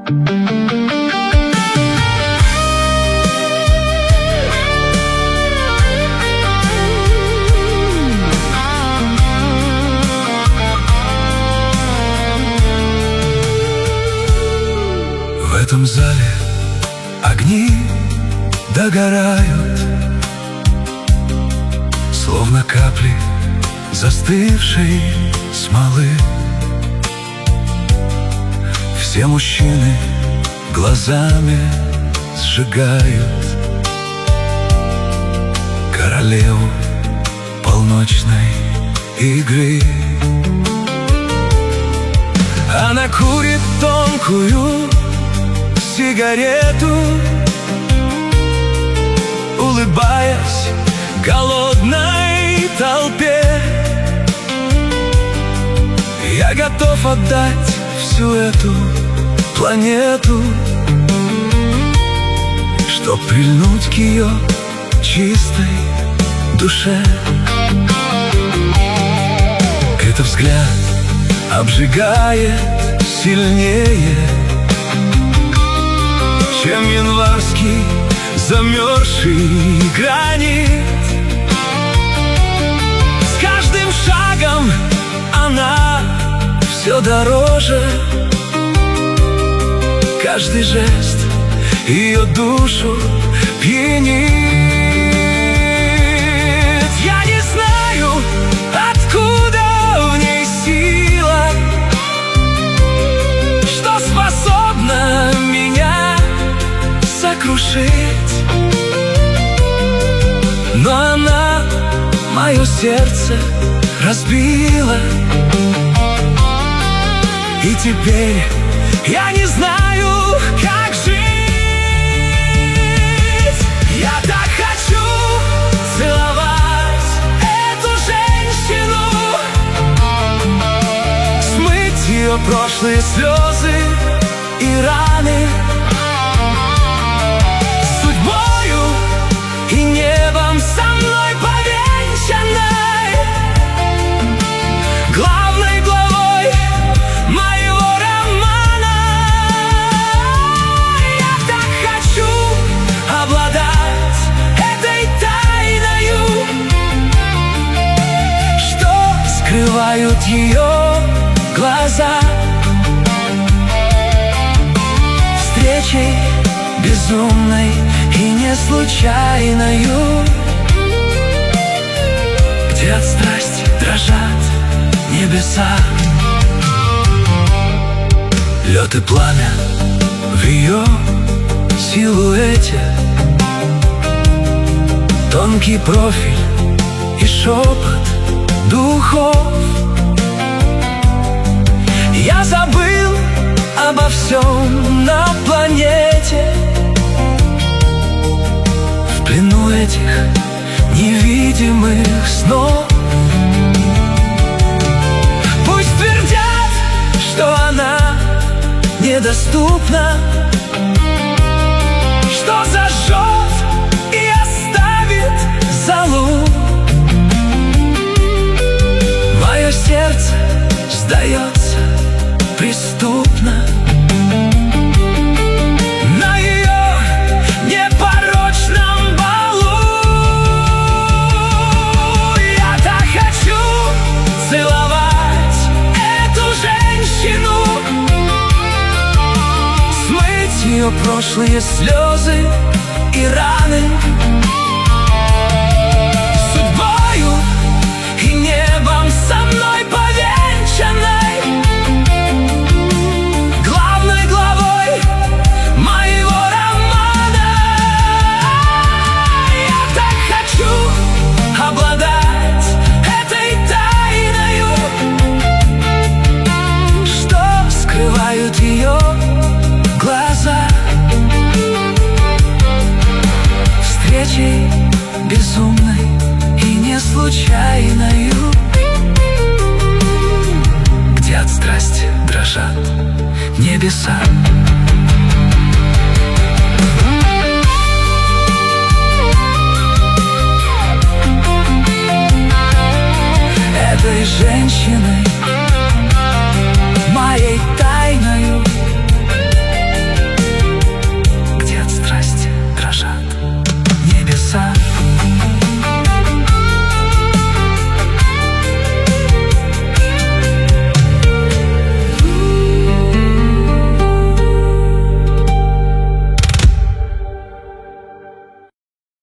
В этом зале огни догорают, словно капли застывшей смолы. Все мужчины глазами сжигают королеву полночной игры. Она курит тонкую сигарету, улыбаясь голодной толпе. Я готов отдать всю эту планету, чтоб прильнуть к ее чистой душе. Этот взгляд обжигает сильнее, чем январский замерзший гранит. С каждым шагом она все дороже, каждый жест ее душу пьянит. Я не знаю, откуда в ней сила, что способна меня сокрушить, но она мое сердце разбила. И теперь я не знаю, как жить. Я так хочу целовать эту женщину, смыть ее прошлые слезы и раны, судьбою и небом со мной повенчанной, главной главой моего романа. Я так хочу обладать этой тайною, что скрывают ее глаза. Встречей безумной и не случайною, где от страсти дрожат небеса. Лед и пламя в ее силуэте, тонкий профиль и шепот духов. Я забыл обо всем на планете, в плену этих невидимых снов. Пусть твердят, что она недоступна, что зажжет и оставит залу. Мое сердце сдается преступно на ее непорочном балу. Я так хочу целовать эту женщину, смыть ее прошлые слезы и раны, судьбою и небом со мной повенчанной, главной главой моего романа. Я так хочу обладать этой тайною, что скрывают ее глаза. Встречей безумной и не случайною, где от страсти дрожат небеса. Этой женщиной